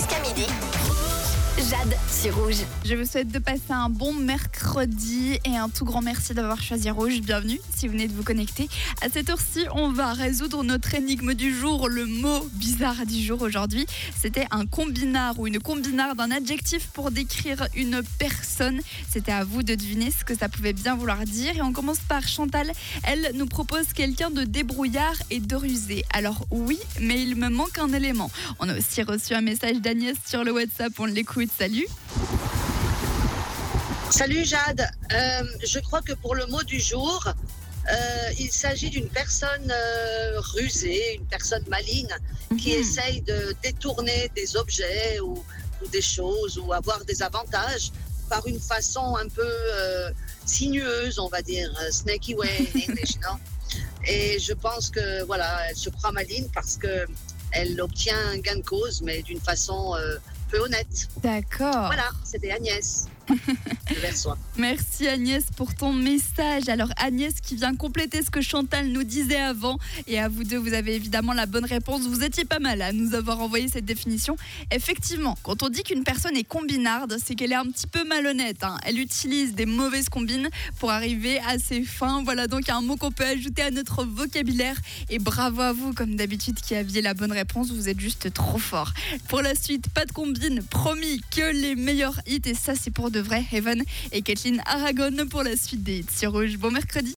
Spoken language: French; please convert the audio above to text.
jusqu'à midi. Jade sur Rouge. Je vous souhaite de passer un bon mercredi et un tout grand merci d'avoir choisi Rouge. Bienvenue si vous venez de vous connecter. À cette heure-ci, on va résoudre notre énigme du jour, le mot bizarre du jour aujourd'hui. C'était un combinard ou une combinarde, un adjectif pour décrire une personne. C'était à vous de deviner ce que ça pouvait bien vouloir dire. Et on commence par Chantal. Elle nous propose quelqu'un de débrouillard et de rusé. Alors oui, mais il me manque un élément. On a aussi reçu un message d'Agnès sur le WhatsApp. On l'écoute. Salut. Salut Jade, je crois que pour le mot du jour, il s'agit d'une personne rusée, une personne maligne qui essaye de détourner des objets ou des choses ou avoir des avantages par une façon un peu sinueuse, on va dire, snaky way in English, non? Et je pense que voilà, elle se croit maligne parce que elle obtient un gain de cause, mais d'une façon peu honnête. D'accord. Voilà, c'était Agnès. Merci Agnès pour ton message. Alors Agnès qui vient compléter ce que Chantal nous disait avant. Et à vous deux, vous avez évidemment la bonne réponse. Vous étiez pas mal à nous avoir envoyé cette définition. Effectivement, quand on dit qu'une personne est combinarde, c'est qu'elle est un petit peu malhonnête. Elle utilise des mauvaises combines pour arriver à ses fins. Voilà donc un mot qu'on peut ajouter à notre vocabulaire. Et bravo à vous, comme d'habitude, qui aviez la bonne réponse. Vous êtes juste trop fort. Pour la suite, pas de combine. Promis que les meilleurs hits. Et ça, c'est pour de vrai. Heaven et Kathleen Aragon pour la suite des hits sur Rouge. Bon mercredi.